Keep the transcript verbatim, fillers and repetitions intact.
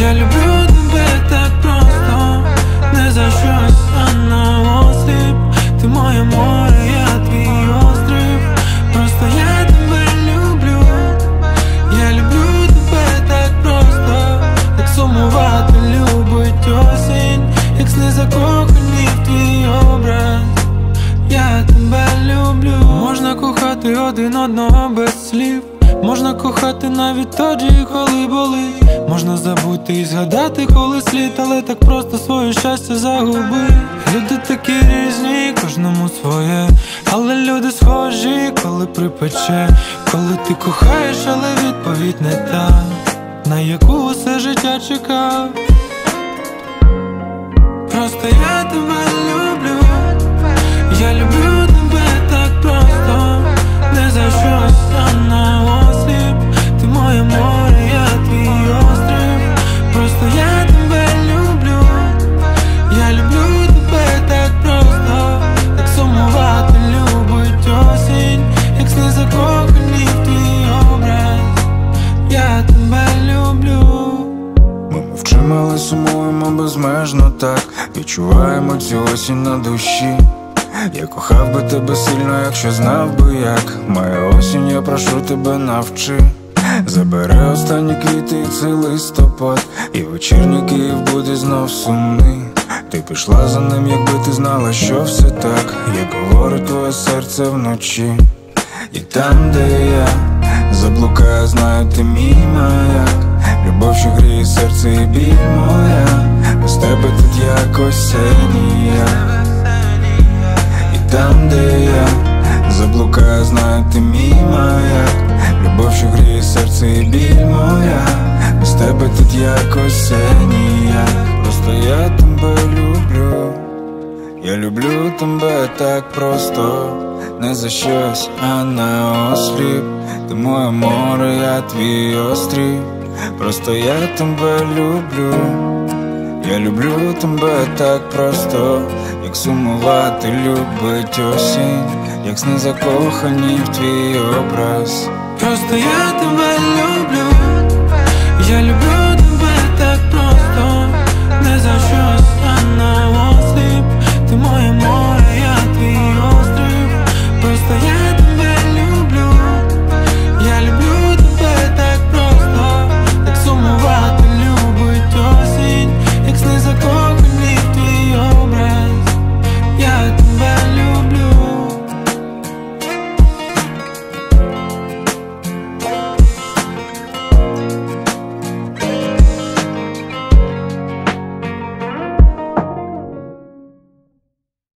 Я люблю тебе так просто, не за щось, а на осліп. Ти моє море, я твій острів. Просто я тебе люблю. Я люблю тебе так просто, як сумувати любить осінь, як сни закохані в твій образ. Я тебе люблю. Можна кохати один одного без слів. Можна кохати навіть тоді, коли болить. Можна забути і згадати, коли слід. Але так просто своє щастя загуби. Люди такі різні, кожному своє. Але люди схожі, коли припече. Коли ти кохаєш, але відповідь не та, на яку усе життя чекав. Просто я тебе люблю. Я люблю тебе так просто, не за щось, а на осліп. Ти моє море, я твій острів. Просто я тебе люблю. Я люблю тебе так просто, як сумувати любить осінь, як сни закохані в твій образ. Я тебе люблю. Ми мовчимо, але сумуємо безмежно так. Відчуваємо цю осінь на душі. Я кохав би тебе сильно, якщо знав би як. Моя осінь, я прошу тебе, навчи. Забери останні квіти і цей листопад, і вечірній Київ буде знов сумний. Ти пішла за ним, якби ти знала, що все так, як говорить твоє серце вночі. І там, де я заблукаю, знаю, ти мій маяк. Любов, що гріє серце і біль моя. Без тебе тут якось все ніяк. І там, де я заблукаю, знаю, ти мій маяк. Любов, що гріє серце і біль моя. Без тебе тут якось все ніяк. Просто я тебе люблю. Я люблю тебе так просто, не за щось, а на осліп. Ти моє море, я твій острів. Просто я тебе люблю. Я люблю тебе так просто, як сумувати любить осінь, як сни закохані в твій образ. Просто я тебе люблю. Я люблю